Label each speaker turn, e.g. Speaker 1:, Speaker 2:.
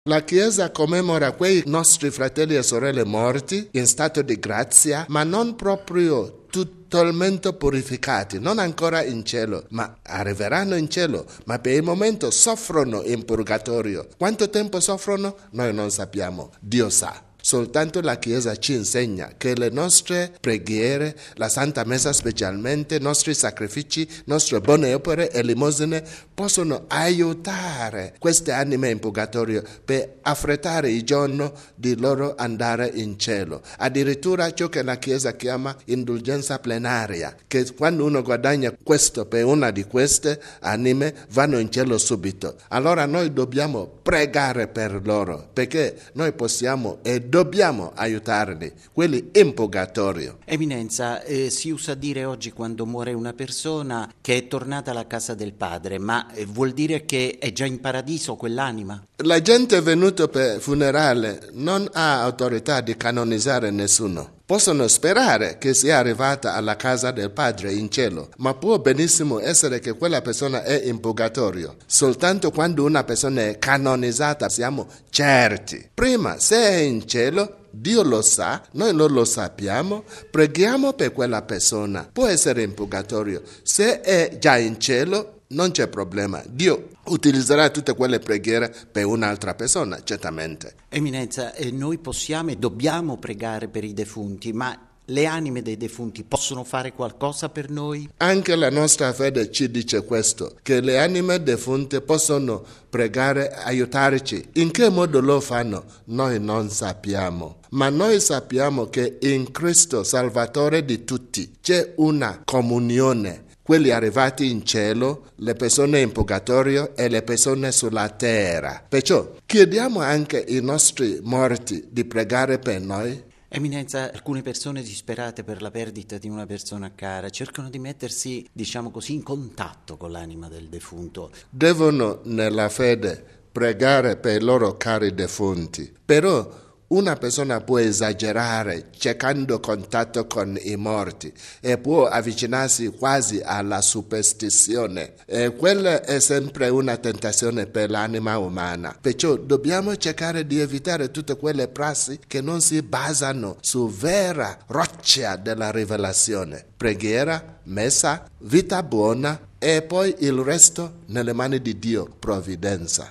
Speaker 1: La Chiesa commemora quei nostri fratelli e sorelle morti in stato di grazia, ma non proprio totalmente purificati, non ancora in cielo, ma arriveranno in cielo, ma per il momento soffrono in purgatorio. Quanto tempo soffrono? Noi non sappiamo, Dio sa. Soltanto la Chiesa ci insegna che le nostre preghiere, la Santa Messa specialmente, i nostri sacrifici, nostre buone opere e elemosine possono aiutare queste anime in purgatorio per affrettare il giorno di loro andare in cielo. Addirittura ciò che la Chiesa chiama indulgenza plenaria, che quando uno guadagna questo per una di queste anime vanno in cielo subito. Allora noi dobbiamo pregare per loro, perché noi possiamo e dobbiamo aiutarli, quelli in purgatorio.
Speaker 2: Eminenza, si usa dire oggi quando muore una persona che è tornata alla casa del Padre, ma vuol dire che è già in paradiso quell'anima?
Speaker 1: La gente venuta per funerale non ha autorità di canonizzare nessuno. Possono sperare che sia arrivata alla casa del Padre in cielo, ma può benissimo essere che quella persona è in purgatorio. Soltanto quando una persona è canonizzata siamo certi. Prima, se è in cielo, Dio lo sa, noi non lo sappiamo, preghiamo per quella persona. Può essere in purgatorio. Se è già in cielo, non c'è problema. Dio utilizzerà tutte quelle preghiere per un'altra persona, certamente.
Speaker 2: Eminenza, noi possiamo e dobbiamo pregare per i defunti, ma le anime dei defunti possono fare qualcosa per noi?
Speaker 1: Anche la nostra fede ci dice questo, che le anime defunte possono pregare, aiutarci. In che modo lo fanno? Noi non sappiamo. Ma noi sappiamo che in Cristo, Salvatore di tutti, c'è una comunione. Quelli arrivati in cielo, le persone in purgatorio e le persone sulla terra. Perciò chiediamo anche ai nostri morti di pregare per noi.
Speaker 2: Eminenza, alcune persone disperate per la perdita di una persona cara cercano di mettersi, diciamo così, in contatto con l'anima del defunto.
Speaker 1: Devono nella fede pregare per i loro cari defunti, però una persona può esagerare cercando contatto con i morti e può avvicinarsi quasi alla superstizione. E quella è sempre una tentazione per l'anima umana. Perciò dobbiamo cercare di evitare tutte quelle prassi che non si basano su vera roccia della rivelazione. Preghiera, messa, vita buona e poi il resto nelle mani di Dio, provvidenza.